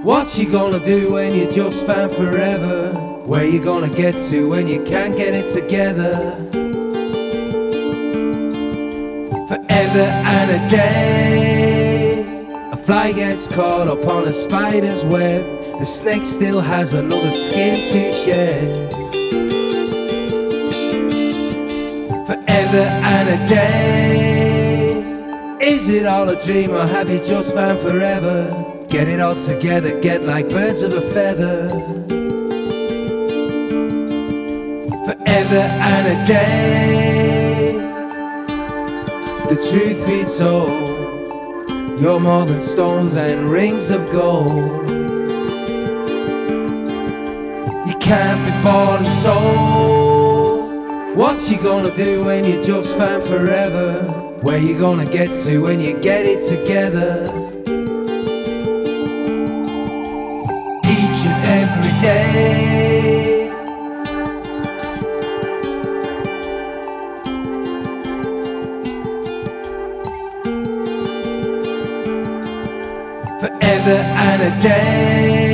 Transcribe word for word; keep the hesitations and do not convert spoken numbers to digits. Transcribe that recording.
What you gonna do when you just found forever? Where you gonna get to when you can't get it together? Forever and a day, a fly gets caught up on a spider's web. The snake still has another skin to shed. Forever and a day, is it all a dream or have you just found forever? Get it all together, get like birds of a feather. Forever and a day, the truth be told, you're more than stones and rings of gold. You can't be bought and sold. What you gonna do when you just found forever? Where you gonna get to when you get it together? Each and every day, forever and a day.